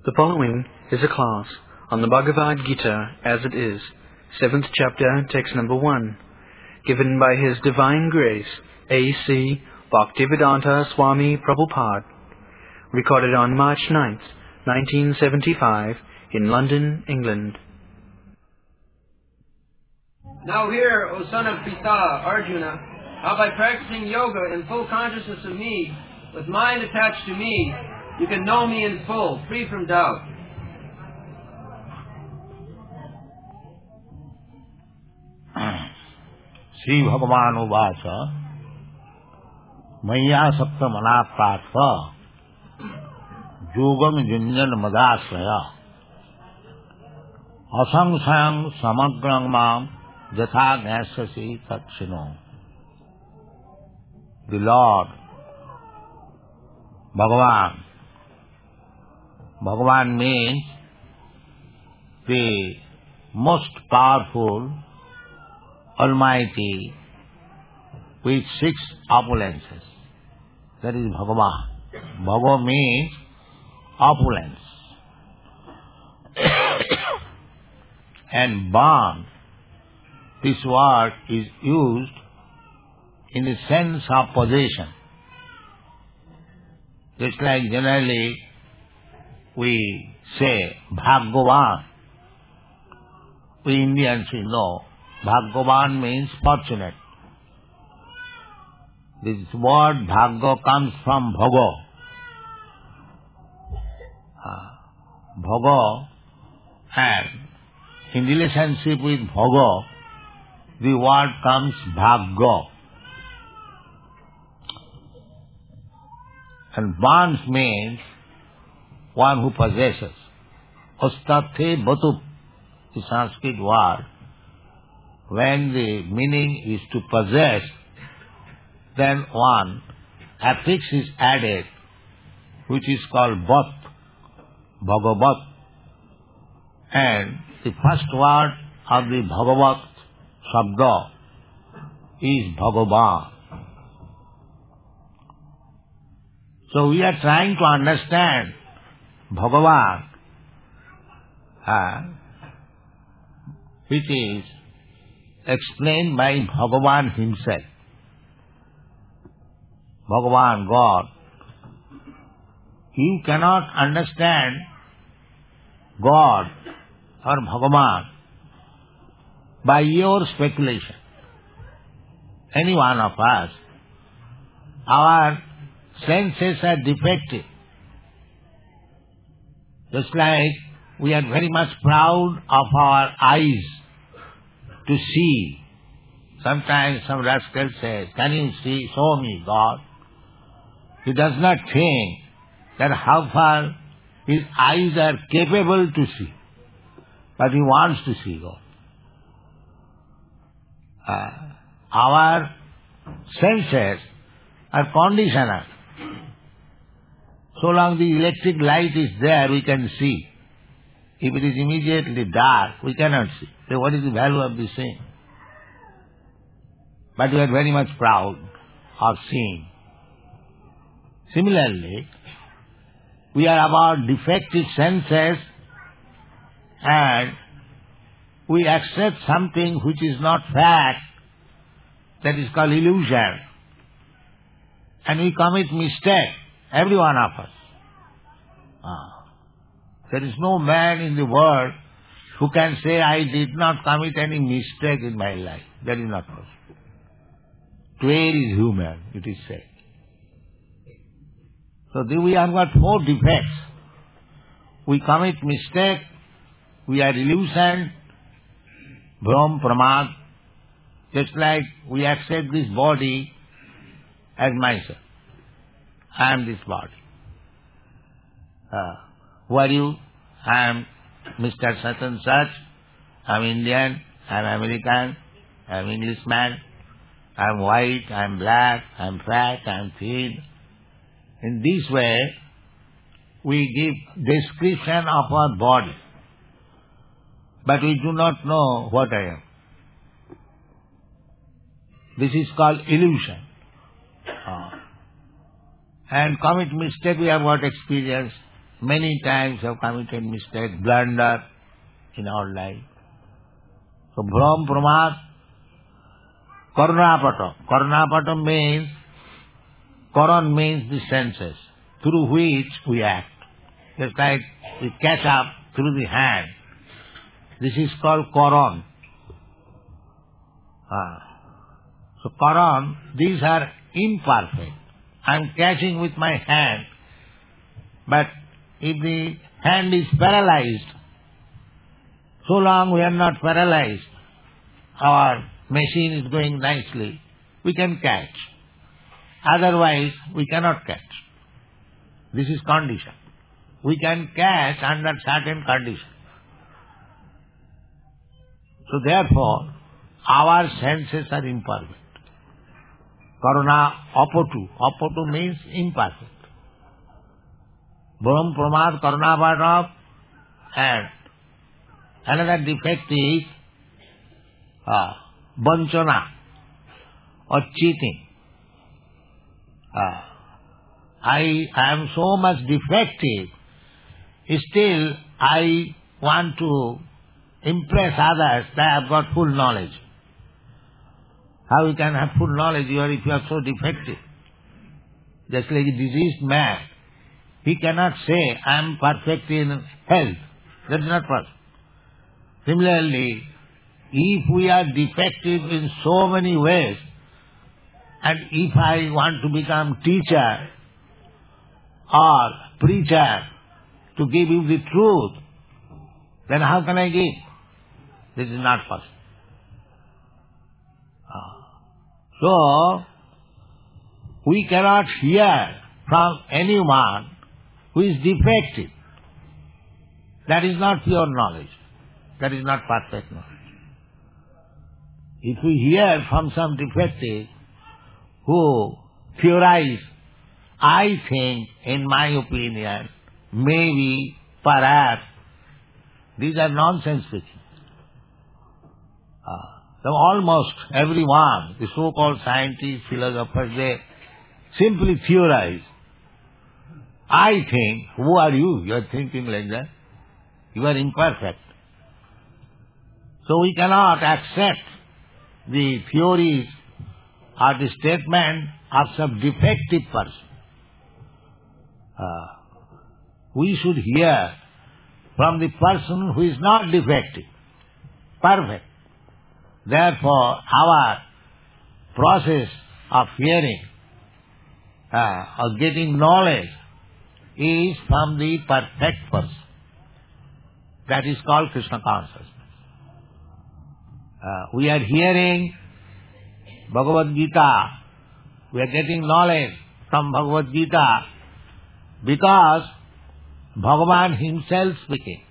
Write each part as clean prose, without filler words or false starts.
The following is a class on the Bhagavad Gita as it is, 7th chapter, text number 1, given by His Divine Grace, A.C. Bhaktivedanta Swami Prabhupada, recorded on March 9th, 1975, in London, England. Now hear, O son of Pita, Arjuna, how by practicing yoga in full consciousness of me, with mind attached to me, you can know me in full, free from doubt. Shri भगवान उवाच मय्यासक्त मनाः पार्थ योगं युञ्जन मदाश्रय असंशयं समग्रं मां यथा ज्ञास्यसि तच्छृणु. The Lord, Bhagavan means the most powerful, almighty, with 6 opulences. That is Bhagavan. Bhagavan means opulence. And Ban, this word is used in the sense of possession. Just like generally we say Bhagavan. We Indians we know Bhagavan means fortunate. This word Bhagya comes from Bhogo. Bhogo, and in relationship with Bhogo, the word comes Bhagya. And Bans means one who possesses. Ostathe batu, the Sanskrit word. When the meaning is to possess, then one affix is added, which is called Bhat, Bhagavat. And the first word of the Bhagavat Shabda is Bhagavan. So we are trying to understand Bhagavan, which is explained by Bhagavan himself. Bhagavan, God. You cannot understand God or Bhagavan by your speculation. Any one of us, our senses are defective. Just like we are very much proud of our eyes to see. Sometimes some rascal says, can you see? Show me God. He does not think that how far his eyes are capable to see. But he wants to see God. Our senses are conditional. So long the electric light is there, we can see. If it is immediately dark, we cannot see. So what is the value of this thing? But we are very much proud of seeing. Similarly, we are about defective senses and we accept something which is not fact, that is called illusion. And we commit mistake, every one of us. There is no man in the world who can say, I did not commit any mistake in my life. That is not possible. To err is human, it is said. So we have got 4 defects. We commit mistake, we are illusioned, Brahm, Pramad, just like we accept this body as myself. I am this body. Who are you? I am Mr. Such and Such. I am Indian. I am American. I am Englishman. I am white. I am black. I am fat. I am thin. In this way, we give description of our body. But we do not know what I am. This is called illusion. And commit mistake, we have got experience. many times have committed mistake, blunder in our life. So Bhram Pramad, Karunapata. Karunapata means, Karan means the senses through which we act. Just like we catch up through the hand. This is called Karan. So Karan, these are imperfect. I am catching with my hand, but if the hand is paralyzed, so long we are not paralyzed, our machine is going nicely, we can catch. Otherwise, we cannot catch. This is condition. We can catch under certain conditions. So therefore, our senses are imperfect. Karuna apatu. Apatu means imperfect. Bhram Pramad Karunapata, and another defect is vanchana or cheating. I am so much defective, still I want to impress others that I have got full knowledge. How you can have full knowledge if you are so defective? Just like a diseased man, he cannot say, I am perfect in health. That is not possible. Similarly, if we are defective in so many ways, and if I want to become teacher or preacher to give you the truth, then how can I give? This is not possible. So, we cannot hear from anyone who is defective. That is not pure knowledge. That is not perfect knowledge. If we hear from some defective who theorize, I think, in my opinion, maybe, perhaps, these are nonsense speaking. So almost everyone, the so-called scientists, philosophers, they simply theorize. I think, who are you? You are thinking like that. You are imperfect. So we cannot accept the theories or the statement of some defective person. We should hear from the person who is not defective, perfect. Therefore, our process of hearing or getting knowledge is from the perfect person. That is called Krishna consciousness. We are hearing Bhagavad Gita. We are getting knowledge from Bhagavad Gita because Bhagavan himself speaking.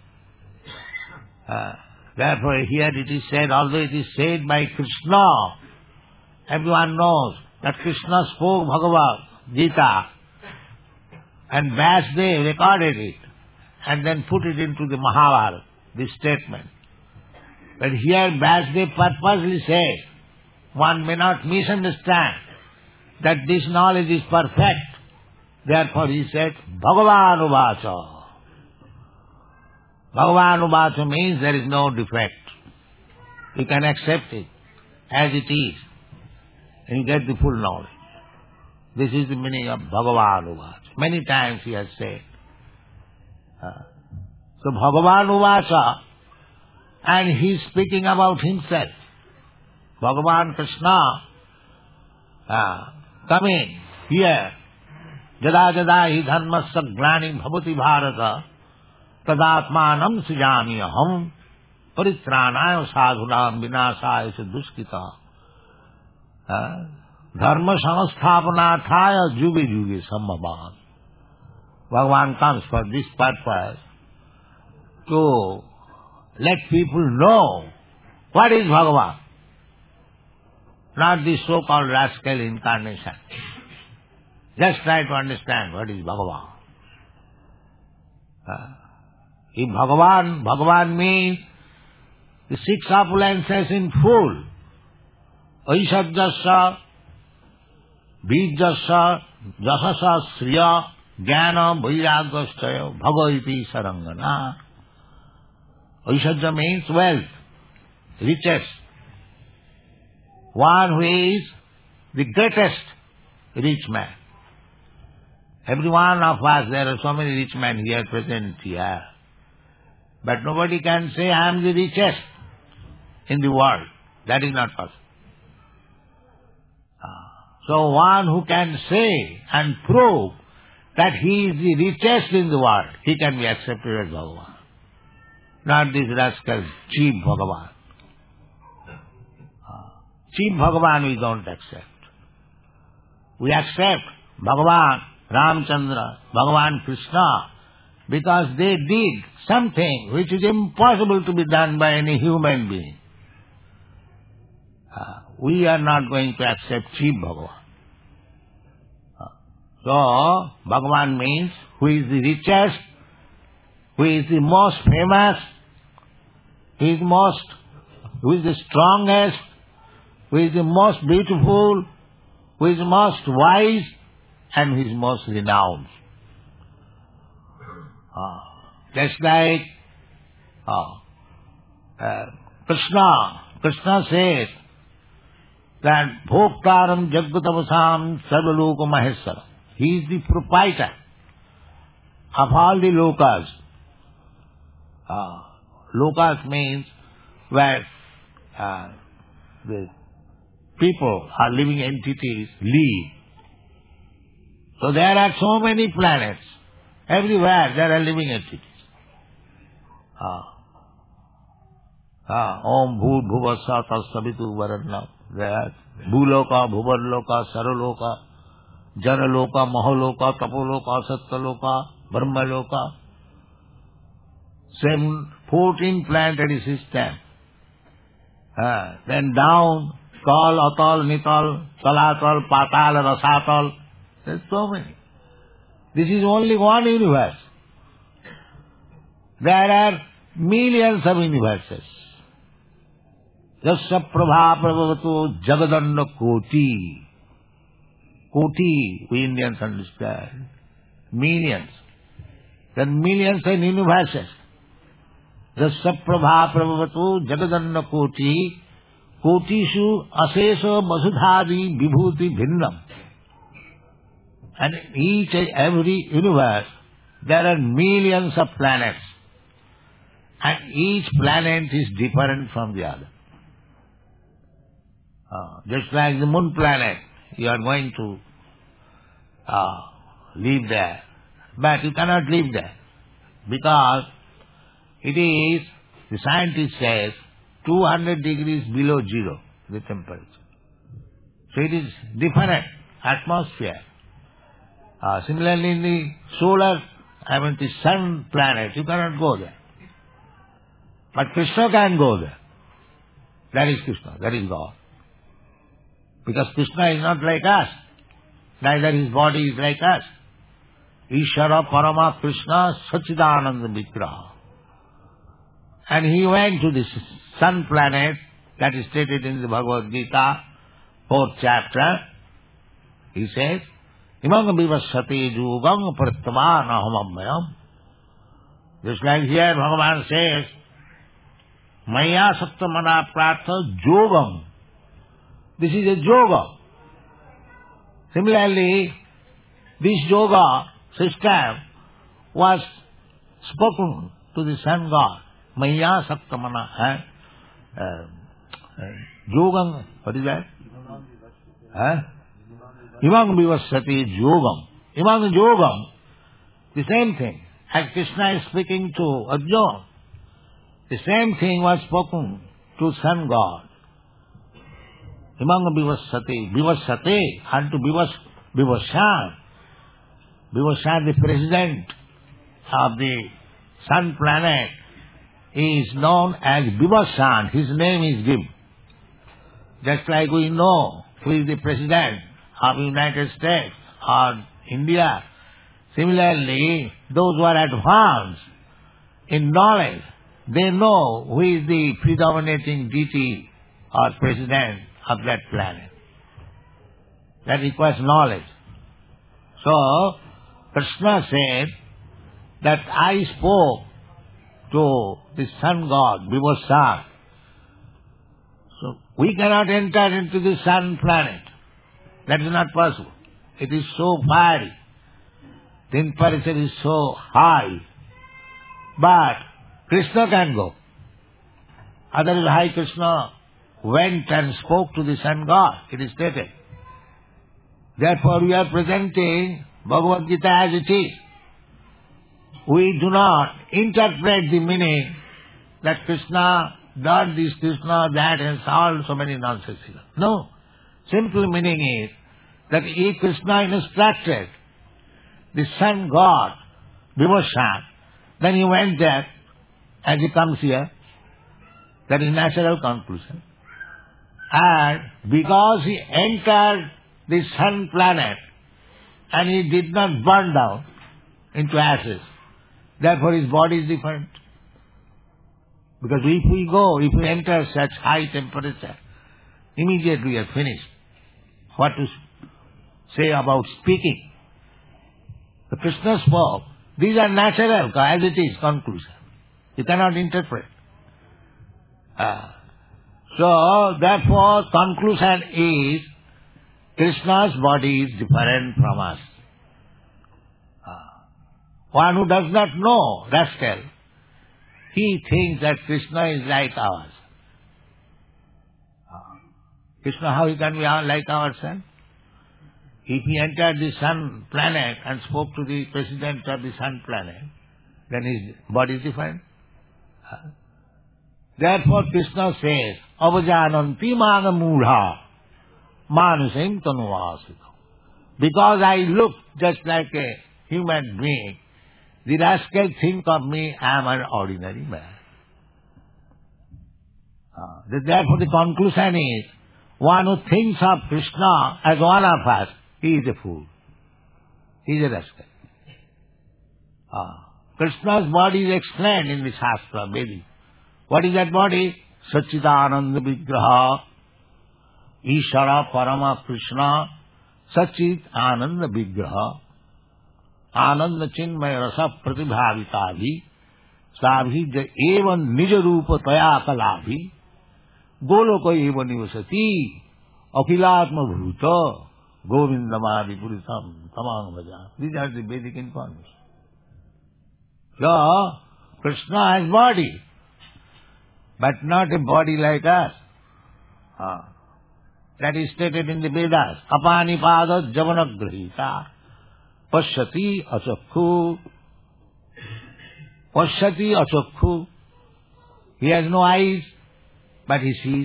Therefore here it is said, although it is said by Krishna, everyone knows that Krishna spoke Bhagavad Gita and Vyasdev recorded it and then put it into the Mahabharata, this statement. But here Vyasdev purposely said, one may not misunderstand that this knowledge is perfect. Therefore he said, Bhagavan Uvacha. Bhagavan Uvacha means there is no defect. You can accept it as it is and you get the full knowledge. This is the meaning of Bhagavan Uvacha. Many times he has said. So Bhagavan Uvacha, and he is speaking about himself. Bhagavan Krishna coming here. Jada jada hi dharmasya glani bhavati bharata tadatmanam sujami aham paritranaya sadhunam vinasaya duskita dharma samasthapanataya juge juge sambhavan. Bhagavan comes for this purpose, to let people know what is Bhagavan, not this so-called rascal incarnation. Just try to understand what is Bhagavan. If Bhagavan means the six opulences in full. Aishadjasya, Bijjasya, Jasasa, Sriya, Jnana Vairagyaschaya Bhagaiti Sarangana. Aishwarya means wealth, riches. One who is the greatest rich man. Every one of us, there are so many rich men here present here. But nobody can say, I am the richest in the world. That is not possible. So one who can say and prove that he is the richest in the world, he can be accepted as Bhagavan. Not this rascal, cheap Bhagavan. Cheap Bhagavan we don't accept. We accept Bhagavan Ramchandra, Bhagavan Krishna, because they did something which is impossible to be done by any human being. We are not going to accept cheap Bhagavan. So, Bhagavan means who is the richest, who is the most famous, who is the strongest, who is the most beautiful, who is most wise, and who is most renowned. Just like Krishna says that Bhoktaram Jagatamasam Sarvaloka Maheshwara. He is the proprietor of all the lokas. Lokas means where the people or living entities live. So there are so many planets. Everywhere there are living entities. Om Bhut Bhuvasa Tasavitu Varanna. There Bhuloka, Bhuvarloka, Saraloka, Janaloka, Mahaloka, Tapoloka, Sattaloka, Brahmaloka. 14 planetary system. Then down, Kal, Atal, Nital, Talatal, Patal, Rasatal. There's so many. This is only one universe. There are millions of universes. Jasya Prabha Prabhavato Jagadanda Koti. Koti, we Indians understand. Millions. There are millions of universes. Jasya Prabha Prabhavato Jagadanda Koti. Kotishu Asesa Masudhari Vibhuti Bhinnam. And in each and every universe, there are millions of planets. And each planet is different from the other. Just like the moon planet, you are going to live there. But you cannot live there. Because it is, the scientist says, 200 degrees below zero, the temperature. So it is different atmosphere. Similarly in the the sun planet, you cannot go there. But Krishna can go there. That is Krishna, that is God. Because Krishna is not like us. Neither his body is like us. Ishara Parama Krishna Sachidananda Vigraha. And he went to this sun planet, that is stated in the Bhagavad Gita, 4th chapter. He says, Imam Vivasati Jugam Prattamanaham. Just like here Bhagavan says, Maya Sattamana Pratha Jogam. This is a yoga. Similarly, this yoga system was spoken to the sun god. Maya Sattamana. Yogam, what is that? Imam Vivasati Yogam. Imam Yogam, the same thing. As Krishna is speaking to Arjuna, the same thing was spoken to sun god. Imam Vivasati, Vivasati, and to Vivashan. Vivashan, the president of the sun planet, is known as Vivashan. His name is given. Just like we know who is the president of the United States or India. Similarly, those who are advanced in knowledge, they know who is the predominating deity or president of that planet. That requires knowledge. So, Krishna said that I spoke to the sun god, Vibhushan. So we cannot enter into the sun planet. That is not possible. It is so fiery. The temperature is so high. But Krishna can go. Otherwise, High Krishna went and spoke to the sun god. It is stated. Therefore, we are presenting Bhagavad Gita as it is. We do not interpret the meaning that Krishna done this, Krishna that, and all so many nonsense. No. Simple meaning is that if Krishna instructed the sun god, Vibhushan, then he went there and he comes here. That is natural conclusion. And because he entered the sun planet and he did not burn down into ashes, therefore his body is different. Because if we enter such high temperature, immediately we are finished. What to say about speaking? The Krishna spoke. These are natural, as it is, conclusion. You cannot interpret. So, therefore, conclusion is, Krishna's body is different from us. One who does not know, rascal, he thinks that Krishna is like ours. Krishna, how he can be like ourselves? If he entered the sun planet and spoke to the president of the sun planet, then his body is different. Therefore Krishna says, Avajananti mana mudha manusam tanuvasita. Because I look just like a human being, the rascal think of me, I am an ordinary man. Therefore the conclusion is, one who thinks of Krishna as one of us, he is a fool. He is a rascal. Krishna's body is explained in the Shastra, Vedic. What is that body? Satchidananda Vigraha, Ishara Parama Krishna, Satchit Ananda Vigraha, Ananda Chinmaya Rasa Pratibhavitabhi, Sabhi Evan Nija Rupa Taya Kalabhi, Goloka Eva Nivasati, Akhilatma Bhuta, Govindamadi Purisam, Tamang Vaja. These are the basic information. So, Krishna has body, but not a body like us. That is stated in the Vedas. Apani pada javanagrahita pashyati achakhu. Pashyati achakhu. He has no eyes, but he sees.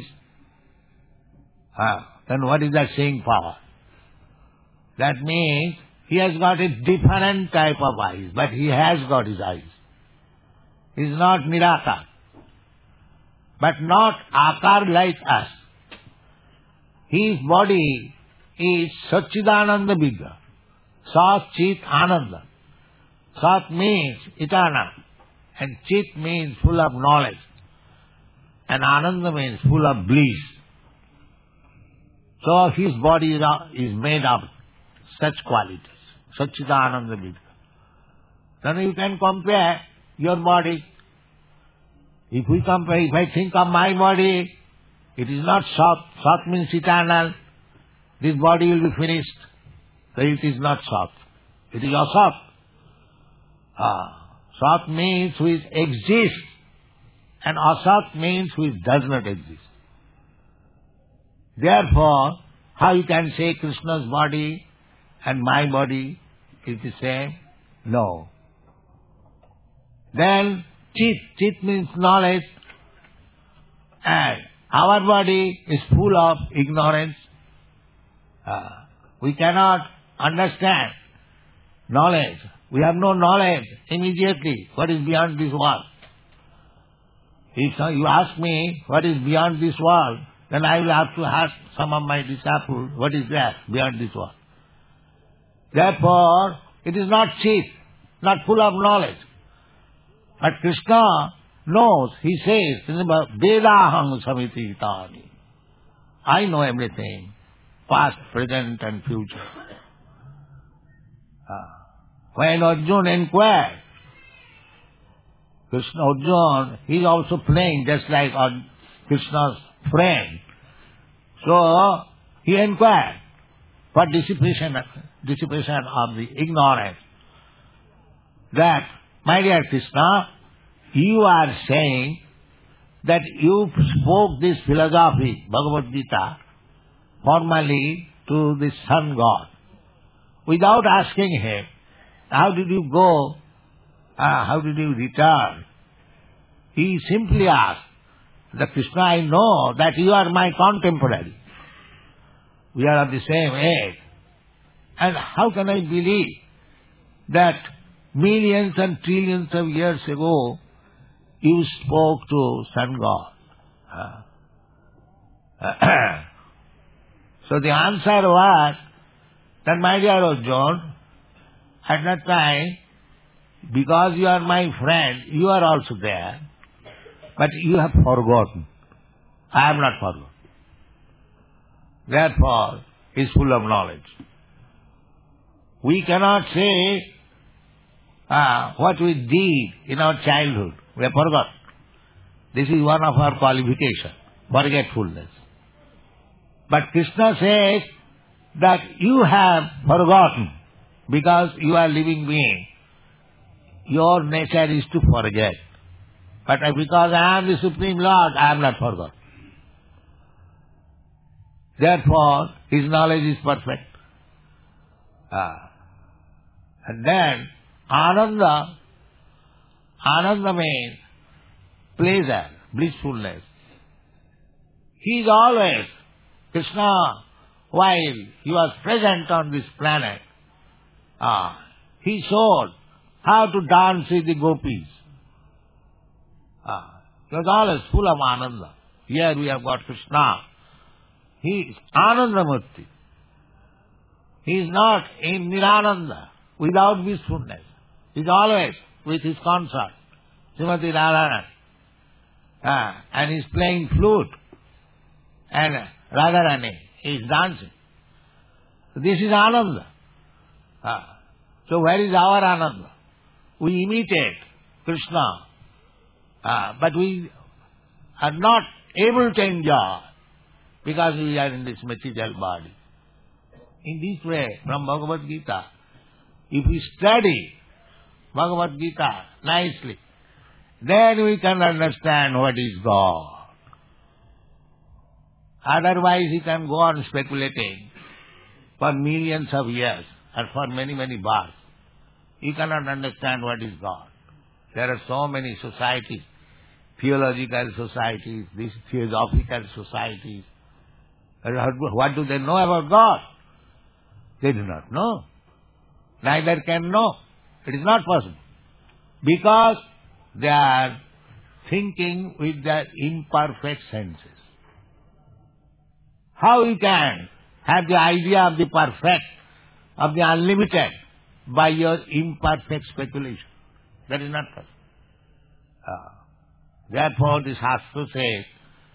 Then what is that saying power? That means he has got a different type of eyes, but he has got his eyes. He is not Nirakar, but not Akar like us. His body is Satchidananda Vigraha. Sat Chit Ananda. Sat means eternal, and Chit means full of knowledge, and Ananda means full of bliss. So his body is made of such qualities. Satchidananda Vigraha. Then you can compare your body. If I think of my body, it is not soft. Soft means eternal. This body will be finished. So it is not soft. It is asat. Sat means which exists, and asat means which does not exist. Therefore, how you can say Krishna's body and my body is the same? No. Then Chit. Chit means knowledge, and our body is full of ignorance. We cannot understand knowledge. We have no knowledge immediately what is beyond this world. If you ask me what is beyond this world, then I will have to ask some of my disciples what is there beyond this world. Therefore, it is not cheap, not full of knowledge. But Krishna knows, he says, remember, Vedahang Samiti Tani. I know everything, past, present and future. when Arjuna inquired, Krishna, Arjuna, he is also playing just like Krishna's friend. So he inquired for dissipation of the ignorance. That, my dear Krishna, you are saying that you spoke this philosophy, Bhagavad Gita, formally to the sun god. Without asking him, how did you go? How did you return? He simply asked, that Krishna, I know that you are my contemporary. We are of the same age. And how can I believe that millions and trillions of years ago you spoke to sun god? So the answer was that, my dear Arjuna, at that time, because you are my friend, you are also there, but you have forgotten. I have not forgotten. Therefore, he is full of knowledge. We cannot say what we did in our childhood. We have forgotten. This is one of our qualifications, forgetfulness. But Krishna says that you have forgotten because you are living being. Your nature is to forget. But because I am the Supreme Lord, I am not forgotten. Therefore, his knowledge is perfect. And then, Ananda means pleasure, blissfulness. He is always, Krishna, while he was present on this planet, he showed how to dance with the gopis. He was always full of Ananda. Here we have got Krishna. He is Anandamurti. He is not in Nirananda, without blissfulness. He is always with his consort, Srimati Radharani. And he is playing flute. And Radharani is dancing. This is Ananda. So where is our Ananda? We imitate Krishna, but we are not able to enjoy because we are in this material body. In this way, from Bhagavad Gita, if we study Bhagavad Gita nicely, then we can understand what is God. Otherwise, he can go on speculating for millions of years and for many, many births. You cannot understand what is God. There are so many societies, theological societies, these theosophical societies. What do they know about God? They do not know. Neither can know. It is not possible. Because they are thinking with their imperfect senses. How you can have the idea of the perfect, of the unlimited, by your imperfect speculation? That is not possible. Therefore, this Shastra says,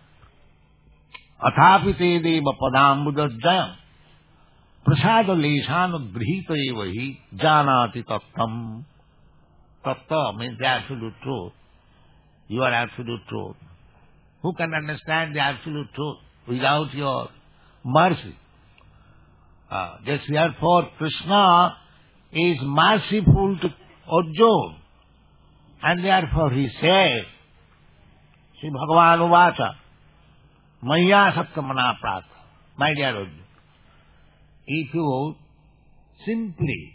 Athapi te deva padambudajjayam prasada leshanugrihita evahi janati tattam. Tatta means the absolute truth. You are absolute truth. Who can understand the absolute truth without your mercy? Just therefore, Krishna is merciful to Arjuna. And therefore he says, Sri Bhagavan Uvacha, Maya Sattamana Prata. My dear Arjuna, if you simply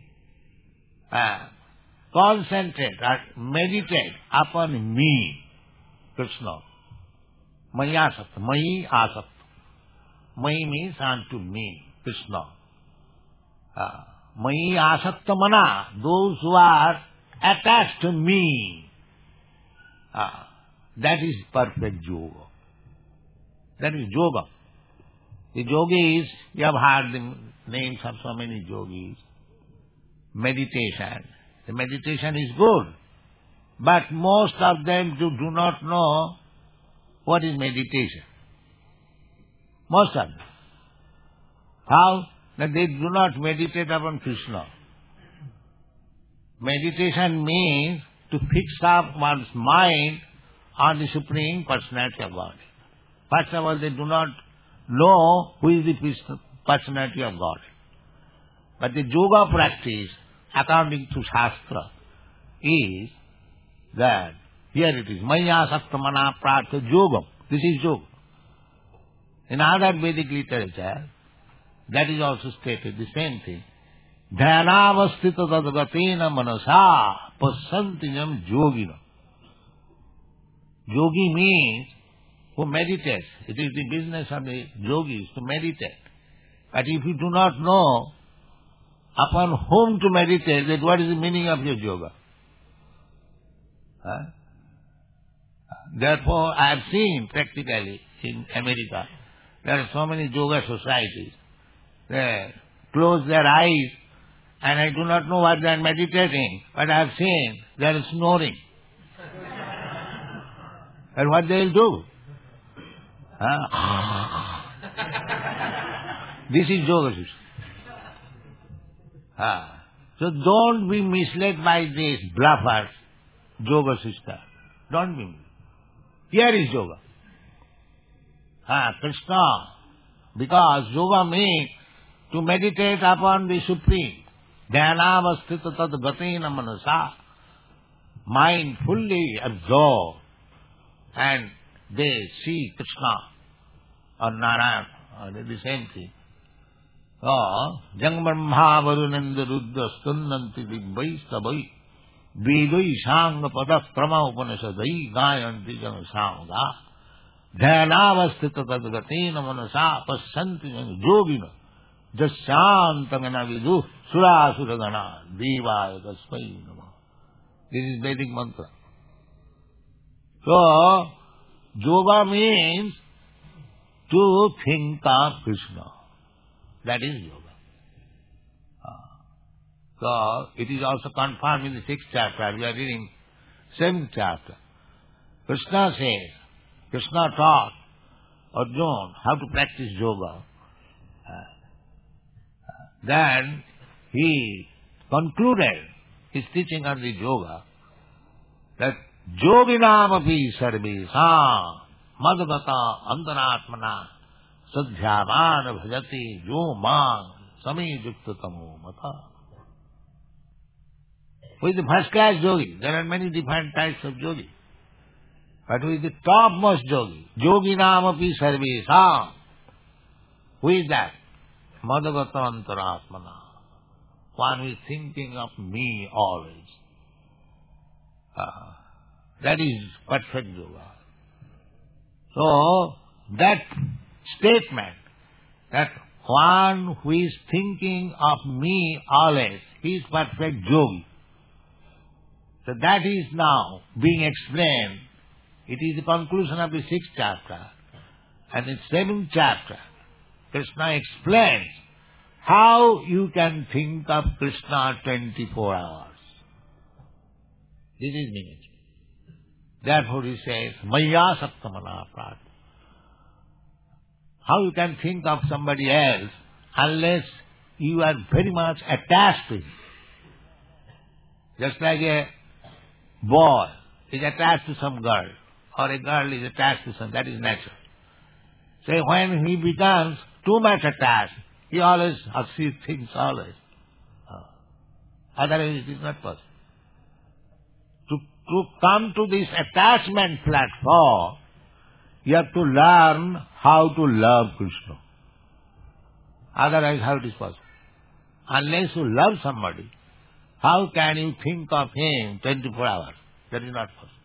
concentrate or meditate upon me, Krishna, Maya Satta, Mayi Asattam. Mayi means unto me, Krishna. Mayi Asattamana, those who are attached to me. That is perfect yoga. That is yoga. The yogis, you have heard the names of so many yogis. Meditation. The meditation is good. But most of them do not know what is meditation. Most of them. How? That they do not meditate upon Krishna. meditation means to fix up one's mind on the Supreme Personality of Godhead. First of all, they do not know who is the Personality of Godhead. But the yoga practice, according to Shastra, is that, here it is, Maya Sakta Mana Prartha Yogam. This is yoga. In other Vedic literature, that is also stated, the same thing. Dhyanavastita tadgatena manasa pasantinam yogina. Yogi means who meditates. It is the business of the yogis to meditate. But if you do not know upon whom to meditate, then what is the meaning of your yoga? Therefore, I have seen practically in America, there are so many yoga societies. They close their eyes and I do not know what they are meditating, but I have seen they are snoring. And what they will do? This is yoga system. So don't be misled by this bluffers, yoga system. Don't be misled. Here is yoga. Krishna. Because yoga means to meditate upon the Supreme. Dhyanavastita tad gatina manasa. Mind fully absorbed. And they see Krishna or Narayana, or the same thing. Jang brahma varunendu ruddha stundhanti dibbhai sabhai vedai sanga pada krama upanishadai gayanti jana samga dhyanavastita tadgatena manasa pasyanti yogina jasyantangana vidu surasuragana devaya tasmai namah. This is Vedic mantra. So, yoga means to think of Krishna. That is yoga. So, it is also confirmed in the 6th chapter. We are reading 7th chapter. Krishna says, Krishna taught Arjuna how to practice yoga. Then he concluded his teaching on the yoga that yoginam api sarvesam madgata antaratmana sadhyavana bhajati yo mang samiyuktamo mata. Who is the first class yogi? There are many different types of yogi. But who is the topmost yogi? Yoginam api sarvesam. Who is that? Madhagata antaratmana. One who is thinking of me always. That is perfect yoga. So, that statement, that one who is thinking of me always, he is perfect yogi. So that is now being explained. It is the conclusion of the 6th chapter. And in 7th chapter, Krishna explains how you can think of Krishna 24 hours. This is meaning. Therefore he says, Maya Sakta Mana Prartha. How you can think of somebody else unless you are very much attached to him. Just like a boy is attached to some girl, or a girl is attached to some, that is natural. So when he becomes too much attached, he always, or she thinks always. Otherwise it is not possible. To come to this attachment platform, you have to learn how to love Krishna. Otherwise, how it is possible? Unless you love somebody, how can you think of him 24 hours? That is not possible.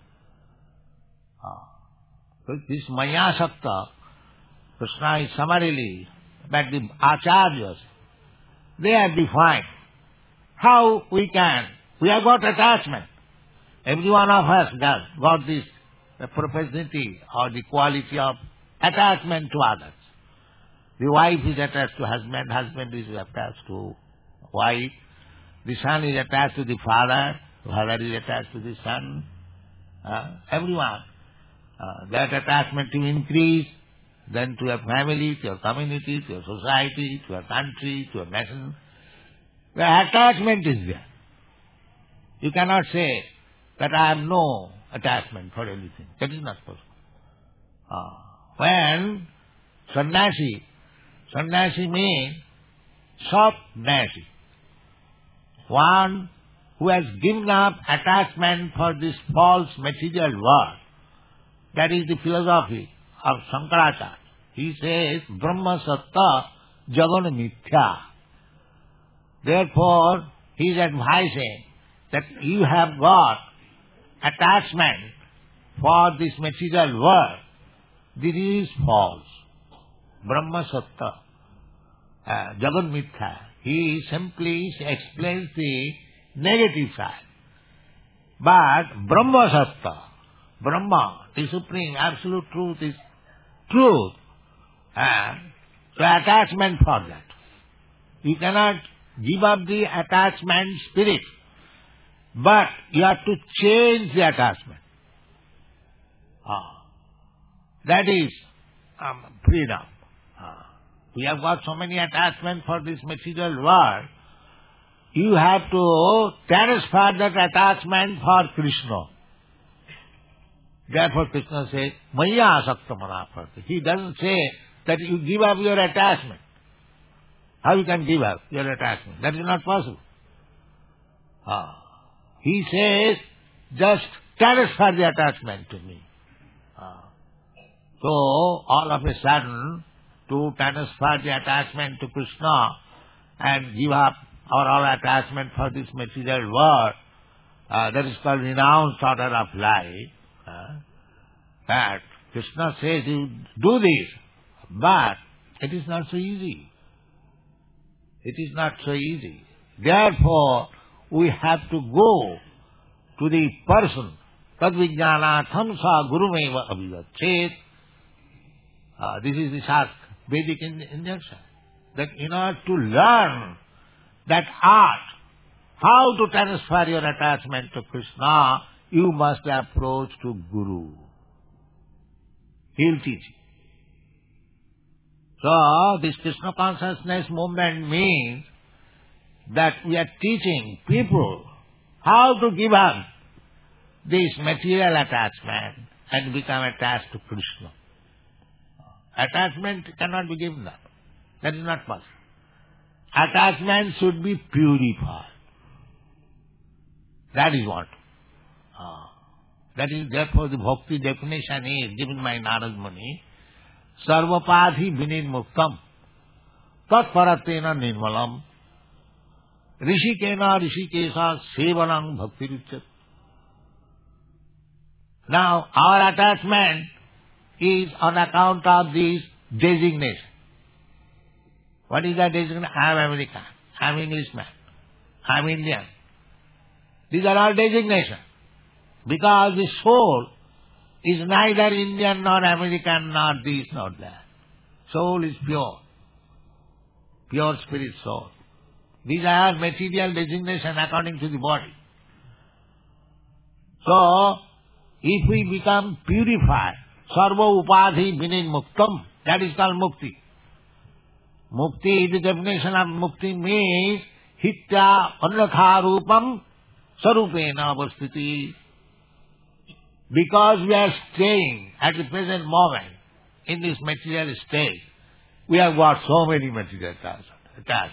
So this Maya Sakta, Krishna is summarily, but the Acharyas, they have defined how we have got attachment. Every one of us has got this propensity or the quality of attachment to others. The wife is attached to husband, husband is attached to wife, the son is attached to the father, father is attached to the son. Everyone. That attachment to increase, then to your family, to your community, to your society, to your country, to your nation. The attachment is there. You cannot say that I have no attachment for anything. That is not possible. When sannyasi means sannyasi, one who has given up attachment for this false material world. That is the philosophy of Shankaracharya. He says, Brahma Satta Jagan Mithya. Therefore, he is advising that you have got attachment for this material world. This is false. Brahma Satta Jagan Mithya. He simply explains the negative side. But Brahma Satta, Brahma, the supreme absolute truth is truth. So attachment for that. You cannot give up the attachment spirit, but you have to change the attachment. That is freedom. We have got so many attachments for this material world. You have to transfer that attachment for Krishna. Therefore Krishna says, Maya asakta manaparte. He doesn't say that you give up your attachment. How you can give up your attachment? That is not possible. He says, just transfer the attachment to me. So, all of a sudden, to transfer the attachment to Krishna and give up our attachment for this material world, that is called renounced order of life. That Krishna says you do this, but it is not so easy. It is not so easy. Therefore, we have to go to the person. Tadvijnanatham sa gurumeva abhivachet. This is the Shastra, Vedic injunction. That in order to learn that art, how to transfer your attachment to Krishna, you must approach to Guru. He will teach you. So, this Krishna consciousness movement means that we are teaching people how to give up this material attachment and become attached to Krishna. Attachment cannot be given up. That is not possible. Attachment should be purified. That is what. That is, therefore, the bhakti definition is given by Narad Muni. Sarvapadhi vinirmuktam tat paratena nirmalam rishikena rishikesa sevanam bhakti ruchyat. Now, our attachment is on account of this designation. What is that designation? I am American, I am Englishman, I am Indian. These are all designations. Because the soul is neither Indian nor American nor this nor that. Soul is pure. Pure spirit soul. These are material designations according to the body. So, if we become purified, sarva upadhi vinirmuktam, that is called mukti. Mukti, the definition of mukti means hitya annatha rupam sarupena avastiti. Because we are staying at the present moment in this material state, we have got so many material attachments.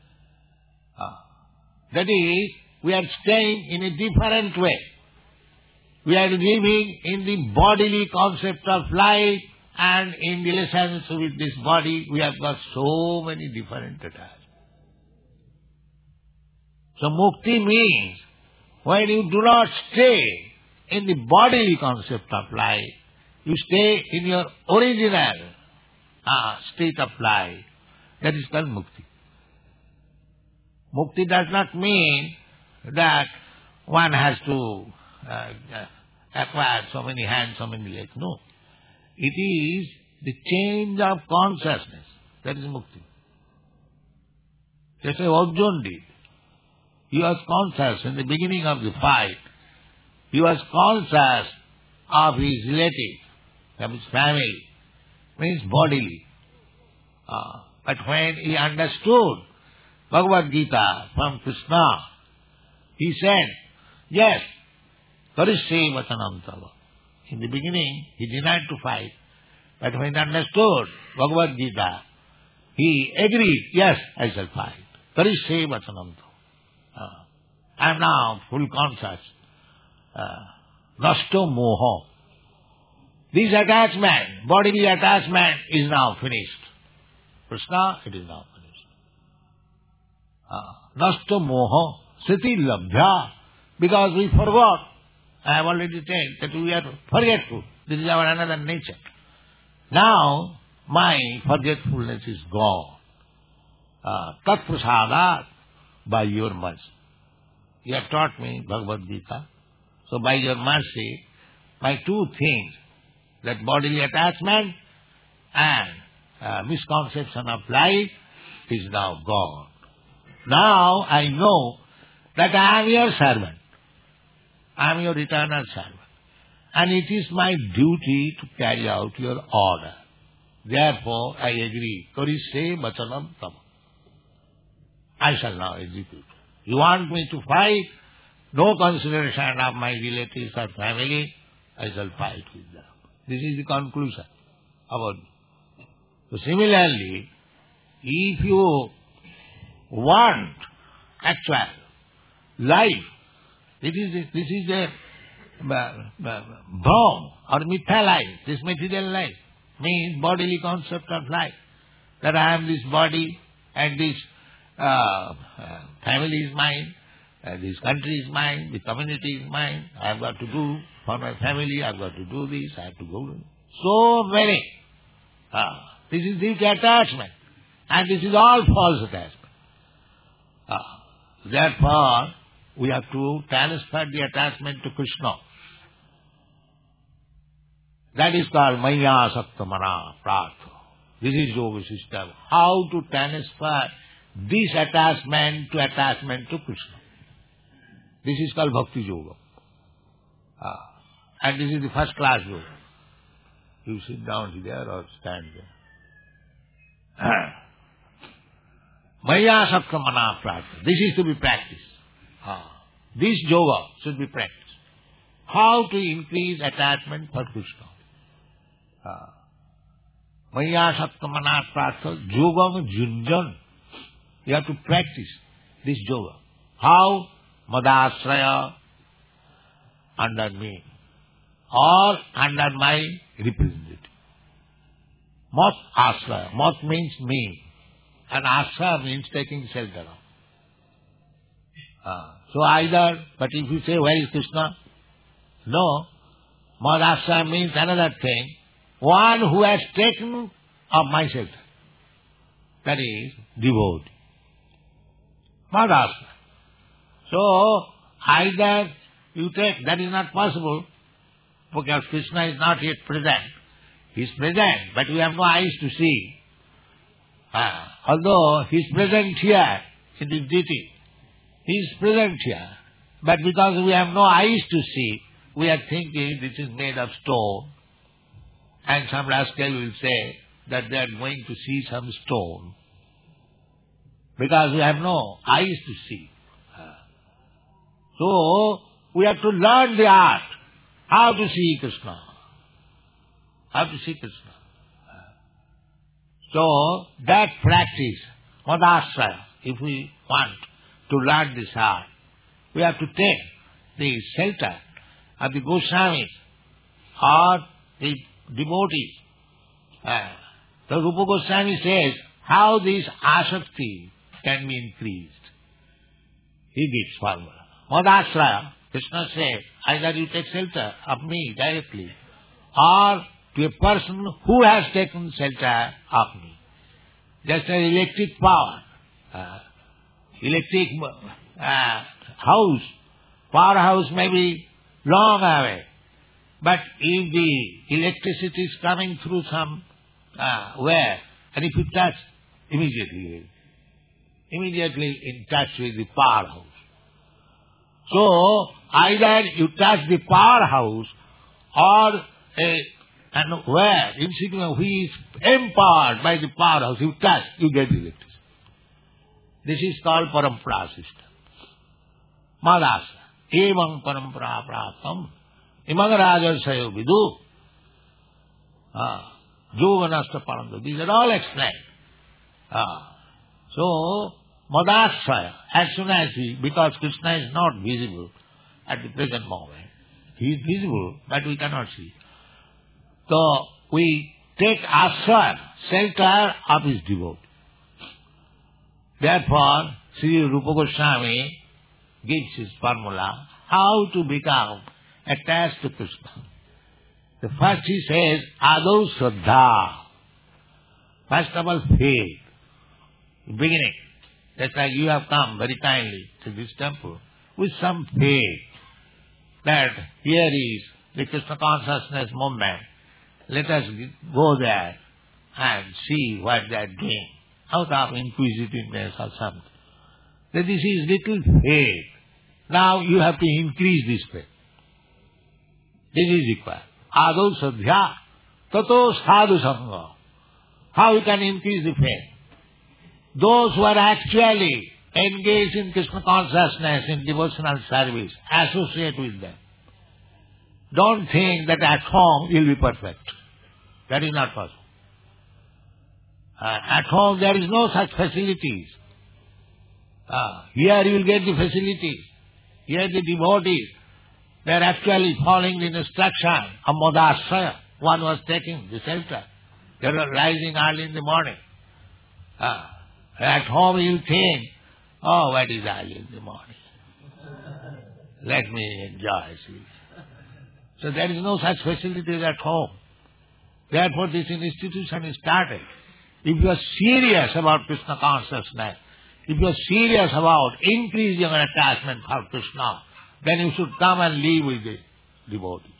That is, we are staying in a different way. We are living in the bodily concept of life, and in relations with this body, we have got so many different attachments. So mukti means when you do not stay in the bodily concept of life, you stay in your original state of life. That is called mukti. Mukti does not mean that one has to acquire so many hands, so many legs. No. It is the change of consciousness. That is mukti. Just as Arjuna did. He was conscious in the beginning of the fight. He was conscious of his relative, of his family, means bodily. But when he understood Bhagavad Gita from Krishna, he said Yes, Karishe Vachanam Tava. In the beginning, he denied to fight. But when he understood Bhagavad Gita, he agreed, yes, I shall fight. Karishe Vachanam Tava. I am now full conscious. Nasto moho. This attachment, bodily attachment, is now finished. Krishna, it is now finished. Nasto moho sati labdhya. Because we forgot. I have already said that we are forgetful. This is our another nature. Now, my forgetfulness is gone. Tat prasadat, by your mercy. You have taught me Bhagavad Gita. So by your mercy, my two things, that bodily attachment and misconception of life, is now gone. Now I know that I am your servant. I am your eternal servant. And it is my duty to carry out your order. Therefore, I agree. Karishe Vachanam Tava. I shall now execute. You want me to fight? No consideration of my relatives or family. I shall fight with them. This is the conclusion about it. So similarly, if you want actual life, this is a bhram or mithya life, this material life, means bodily concept of life. That I am this body and this family is mine, this country is mine, the community is mine, I have got to do for my family, I have got to do this, I have to go. So many. This is the attachment. And this is all false attachment. Therefore, we have to transfer the attachment to Krishna. That is called Maya Saktamana Prartha. This is yoga system. How to transfer this attachment to Krishna. This is called Bhakti Yoga. And this is the first class yoga. You sit down there or stand there. Maya Saktamana Prartha. This is to be practiced. This yoga should be practiced. How to increase attachment for Krishna. Maya Saktamana Prartha. Yoga junjan. You have to practice this yoga. How? Madasraya, under me, or under my representative. Mat asraya. Mat means me, and asraya means taking shelter of. So either, but if you say, where is Krishna? No. Mat asraya means another thing. One who has taken of my shelter. That is devotee. Mat asraya. So, either you take, that is not possible, because Krishna is not yet present. He is present, but we have no eyes to see. Although he is present here, in this deity, he is present here. But because we have no eyes to see, we are thinking this is made of stone. And some rascal will say that they are going to see some stone. Because we have no eyes to see. So, we have to learn the art, how to see Krishna. How to see Krishna. So, that practice, Madasraya, if we want to learn this art, we have to take the shelter of the Goswamis or the devotees. The Rupa Goswami says how this asakti can be increased. He gives formula. Madasraya, Krishna says, either you take shelter of me directly, or to a person who has taken shelter of me. Just an electric power, electric house, powerhouse may be long away, but if the electricity is coming through some where, and if you touch, immediately in touch with the powerhouse. So, either you touch the powerhouse or and where, insignificant, who is empowered by the powerhouse, you touch, you get electricity. This is called parampara system. Madasa. evam parampara praptam imang rajarsayo vidu yoganasta paramda. These are all explained. So, madasraya, as soon as because Krishna is not visible at the present moment, he is visible, but we cannot see. So, we take asraya, shelter of his devotee. Therefore, Sri Rupa Goswami gives his formula how to become attached to Krishna. The first he says, Adau Shraddha. First of all, faith. Beginning. That's why you have come very kindly to this temple with some faith that here is the Krishna consciousness movement. Let us go there and see what they are doing out of inquisitiveness or something. That this is little faith. Now you have to increase this faith. This is required. Adau sadhya tato sadhu sangha. How you can increase the faith? Those who are actually engaged in Krishna consciousness, in devotional service, associate with them. Don't think that at home you will be perfect. That is not possible. At home there is no such facilities. Here you will get the facilities. Here the devotees, they are actually following the instruction of Madhasraya. One was taking the shelter. They were rising early in the morning. At home you think, oh, what is early in the morning? Let me enjoy. See. So there is no such facilities at home. Therefore this institution is started. If you are serious about Krishna consciousness, if you are serious about increasing your attachment for Krishna, then you should come and live with the devotees.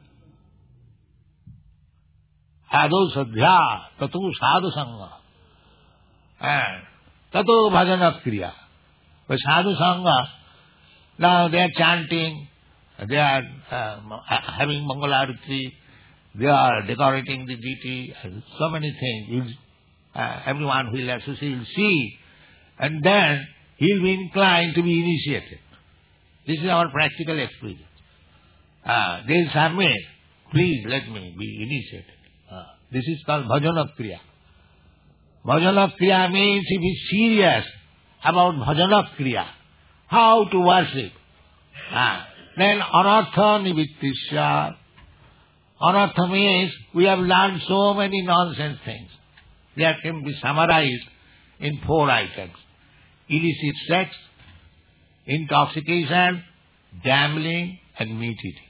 Adau sadhya tatu sadhu sangha and tatu bhajana kriya. But sadhu sangha, now they are chanting, they are having Mangalarati, they are decorating the deity, and so many things. Everyone who will associate will see, and then he will be inclined to be initiated. This is our practical experience. They will submit, please let me be initiated. This is called bhajana kriya. Bhajana kriya means if he is serious about bhajana kriya, how to worship. Then anartha nivittisya. Anartha means we have learned so many nonsense things. That can be summarized in 4 items. Illicit sex, intoxication, gambling, and meat eating.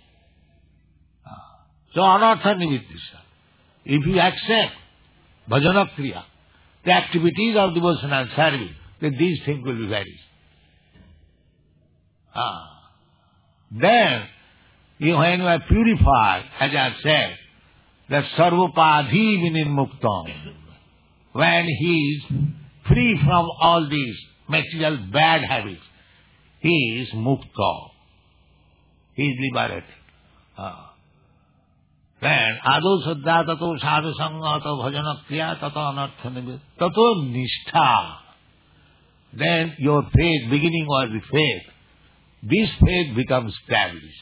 So anartha nivittisya. If you accept bhajana kriya, the activities of devotional service, then these things will be vanished. Then, when you are purified, as I have said, that sarvapadhi vinirmuktam, when he is free from all these material bad habits, he is mukta. He is liberated. Then, adau saddha tato sadhu sangha tato bhajana kriya tato anartha nivit tato nishtha. Then your faith, beginning was the faith, this faith becomes established.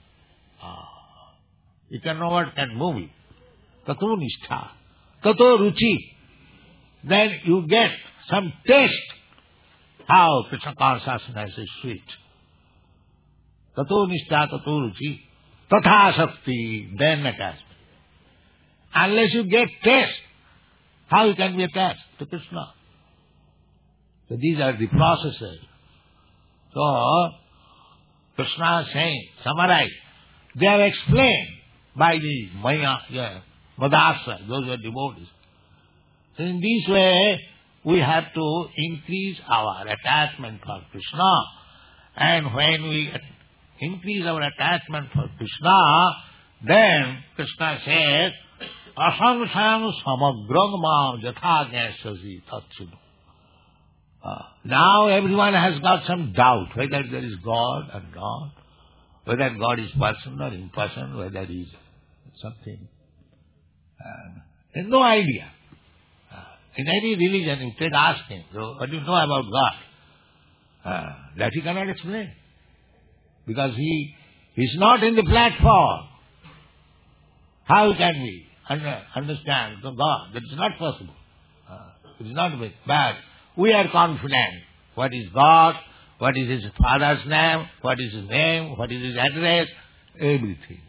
You can know what can move it. Tato nishtha. Tato ruchi. Then you get some taste how Krishna consciousness is sweet. Tato nishtha, tato ruchi. Tatha shakti, then attachment. Unless you get taste, how you can be attached to Krishna? So these are the processes. So, Krishna is saying, summarize. They are explained by the Madhasraya, those who are devotees. So in this way, we have to increase our attachment for Krishna. And when we increase our attachment for Krishna, then Krishna says, Asamsayam samagrang mam jatha jnasasi tatchinu. Now everyone has got some doubt whether there is God or not, whether God is person or impersonal, whether he is something. There is no idea. In any religion, you can ask him, so what do you know about God? That he cannot explain. because he is not in the platform. How can we understand God? That is not possible. It is not bad. We are confident. What is God? What is His Father's name? What is His name? What is His address? Everything.